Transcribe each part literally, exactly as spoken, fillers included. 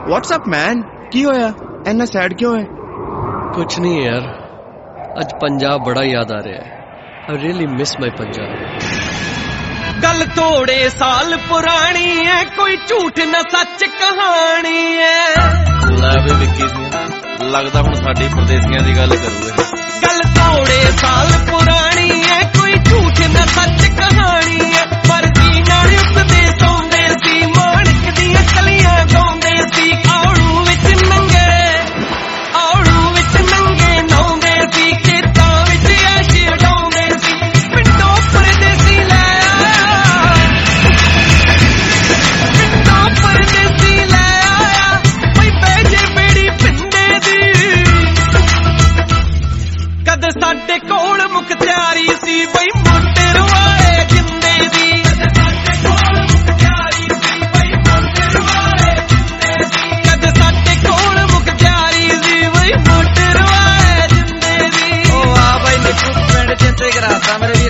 WhatsApp man की होया इन्ना सैड क्यों है? कुछ नहीं यार, आज पंजाब बड़ा याद आ रहा है। I really miss my Punjab. गल थोड़े साल पुरानी है, कोई झूठ न सच कहानी है। ਲੈ ਵੇ ਵਿੱਕੀ ਸੀ, ਲੱਗਦਾ ਹੁਣ ਸਾਡੇ ਪਰਦੇਸੀਆਂ ਦੀ ਗੱਲ ਕਰੂਗੇ। गल थोड़े साल पुरानी है, कोई झूठ न सच कहानी है। मर्जी नाल उसदे सौंदे सी, माणक दियां कलियां गाउंदे सी। औड़ू विच नंगे औड़ू विच नंगे नौंदे सी, खेतां विच ऐश उडाउंदे सी। पिंडों परदेसी लै आया, पिंडों परदेसी लै आया, ओए बैजे बेड़ी पिंडे दी। कद साडे कोल मुखत्यारी सी, बई मोटे रवाए जिंदे दी। कद साडे कोल मुखत्यारी सी, बई मोटे रवाए जिंदे दी। ओ वाह भाई निक्कू पिंड चिंते कराता मेरे वीर।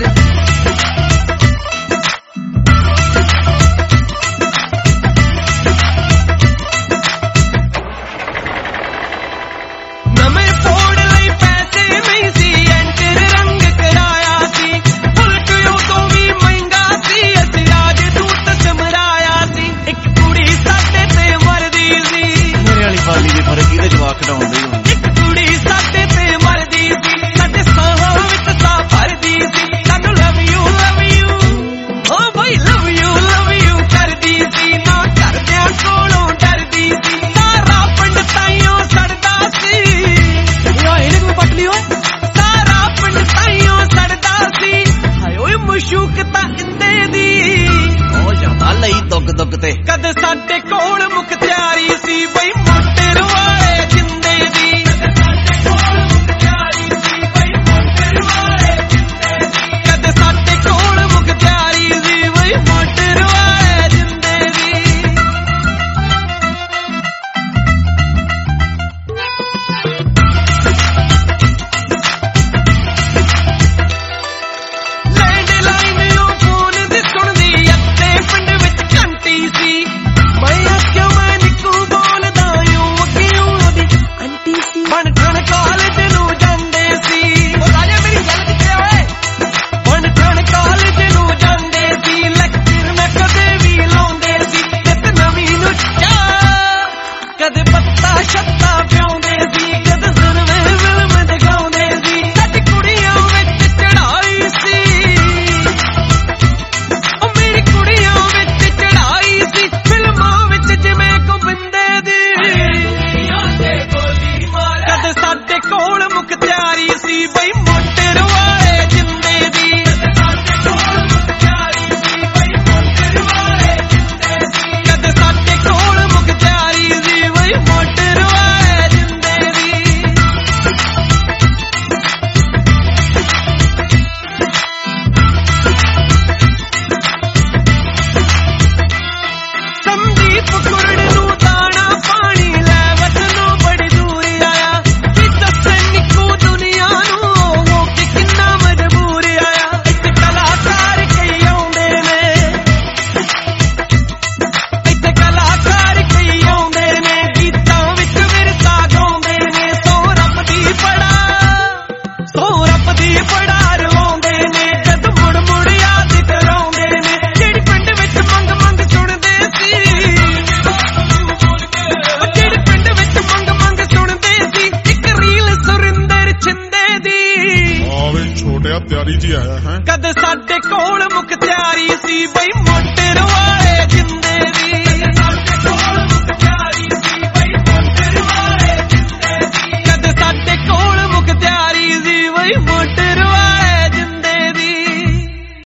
नਵੇਂ ਫੋੜ ਲਈ ਪੈਸੇ ਨਹੀਂ ਸੀ, ਐਂਟਰ ਰੰਗ ਕਰਾਇਆ ਸੀ। ਫੁਲਕ ਉਦੋਂ ਵੀ ਮਹਿੰਗਾ ਸੀ, ਅਸੀਂ ਰਾਜਦੂਤ ਸਮਰਾਇਆ ਸੀ। ਇੱਕ ਕੁੜੀ ਸਾਡੇ ਤੇ ਮਰਦੀ ਸੀ, ਮੇਰੇ ਵਾਲੀ ਪਾਲੀ ਦੇ ਫਰਕ ਇਹਦੇ ਜਵਾਕ ਕਢਾਉਂਦੇ ਹੀ ਹੁੰਦੇ। ਇੱਕ ਕੁੜੀ ਸਾਡੇ ਤੇ ਮਰਦੀ ਸੀ, ਸਾਡੇ ਸਾਹਾਂ ਵਿੱਚ ਸਾਹ ਭਰਦੀ ਸੀ। ਸਾਨੂੰ ਲਵ ਯੂ ਲਵ ਯੂ ਓ ਬਈ ਲਵ ਯੂ ਲਵ ਯੂ ਕਰਦੀ ਸੀ। ਨਾ ਘਰਦਿਆਂ ਕੋਲੋਂ ਡਰਦੀ ਸੀ, ਸਾਰਾ ਪਿੰਡ ਤਾਈਓ ਸੜਦਾ ਸੀ। ਇਹਨੇ ਕੋਈ ਪੱਟ ਲਈ ਓਏ, ਸਾਰਾ ਪਿੰਡ ਤਾਈਓ ਸੜਦਾ ਸੀ। ਹਾਏ ਓਏ ਮਸ਼ੂਕ ਤਾਂ ਇੰਦੇ ਦੀ, ਉਹ ਜ਼ਿਆਦਾ ਲਈ ਦੁੱਗ ਦੁੱਗ ਤੇ। ਕਦ ਸਾਡੇ ਕੋਲ ਮੁਖਤਿਆਰੀ ਸੀ, ਬਈ ਮੋਟੇ ਰਵਾਏ ਜਿੰਦੇ ਦੀ। ਕਦ ਸਾਡੇ ਕੋਲ ਮੁਖਤਿਆਰੀ ਸੀ, ਬਈ ਮੋਟੇ ਰਵਾਏ ਜਿੰਦੇ ਦੀ। ਲੈਂਡਲਾਈਨ ਉਹ ਫੋਨ ਦੀ ਸੁਣਦੀ, ਅੱਤੇ ਪਿੰਡ ਵਿੱਚ ਘੰਟੀ ਸੀ। ਮੈਂ ਆਖਿਆ ਮੈਂ ਨਿੱਕੂ ਬੋਲਦਾ ਊਂ, ਅੱਗੇ ਉਹਦੀ ਆਂਟੀ ਸੀ। ਬਣ ਠਣ ਕਾਲਜ ਨੂੰ ਜਾਂਦੇ ਸੀ, ਉਹ ਰਾਜਾ ਮੇਰੀ ਗੱਲ ਕਿੱਥੇ ਓਏ। ਬਣ ਠਣ ਕਾਲਜ ਨੂੰ ਜਾਂਦੇ ਸੀ, ਲੈਕਚਰ ਮੈਂ ਕਦੇ ਵੀ ਲਾਉਂਦੇ ਸੀ। ਨਿੱਤ ਨਵੀਂ ਨੂੰ ਚਾਹ, ਕਦੇ ਪੱਤਾ ਛੱਤਾ ਪਿਆਉਂਦੇ ਸੀ, ਕਦੇ ਸਰਵੇ ਫਿਲਮ ਦਿਖਾਉਂਦੇ ਸੀ। ਸਾਡੀ ਕੁੜੀਆਂ ਵਿੱਚ ਚੜਾਈ ਸੀ, ਉਹ ਮੇਰੀ ਕੁੜੀਆਂ ਵਿੱਚ ਚੜਾਈ ਸੀ। ਫਿਲਮਾਂ ਵਿੱਚ ਜਿਵੇਂ ਗੋਬਿੰਦੇ ਦੀ। ਕਦ ਸਾਡੇ ਕੋਲ ਮੁਖਤਿਆਰੀ ਸੀ, ਬਈ ਮੋਟੇ ਰਵਾਏ ਜਿੰਦੇ ਦੀ। ਕਦ ਸਾਡੇ ਕੋਲ ਮੁਖਤਿਆਰੀ ਸੀ, ਬਈ ਮੋਟੇ ਰਵਾਏ ਜਿੰਦੇ ਦੀ। ਸੰਦੀਪ ਕੁਰੜ ਨੂੰ ਦਾਣਾ ਪਾਣੀ ਲੈ ਵਤਨੋਂ ਬੜੀ ਦੂਰ ਆਇਆ। ਕੀ ਦੱਸੇ ਨਿੱਕੂ ਦੁਨੀਆ ਨੂੰ, ਉਹ ਕਿ ਕਿੰਨਾ ਮਜਬੂਰ ਆਇਆ। ਇੱਥੇ ਕਲਾਕਾਰ ਕਈ ਆਉਂਦੇ ਨੇ, ਇੱਥੇ ਕਲਾਕਾਰ ਕਈ ਆਉਂਦੇ ਨੇ, ਗੀਤਾਂ ਵਿੱਚ ਵਿਰਸਾ ਗਾਉਂਦੇ ਨੇ। ਸੋ ਰੱਬ ਦੀ ਬੜਾ ਸੋ ਰੱਬ ਦੀ ਬੜਾ ਰਵਾਉਂਦੇ ਨੇ, ਜਦ ਮੁੜ ਮੁੜ ਯਾਦ ਕਰਾਉਂਦੇ ਨੇ। ਜਿਹੜੀ ਪਿੰਡ ਵਿੱਚ ਮੰਗ ਮੰਗ ਸੁਣਦੇ ਸੀ, ਉਹ ਜਿਹੜੀ ਪਿੰਡ ਵਿੱਚ ਮੰਗ ਮੰਗ ਸੁਣਦੇ ਸੀ। ਇੱਕ ਰੀਲ ਸੁਰਿੰਦਰ ਛਿੰਦੇ ਦੀ। ਆਵੇ ਛੋਟਿਆ ਤਿਆਰੀ ਜੀ ਆਇਆ ਹੈ। ਕਦ ਸਾਡੇ ਕੋਲ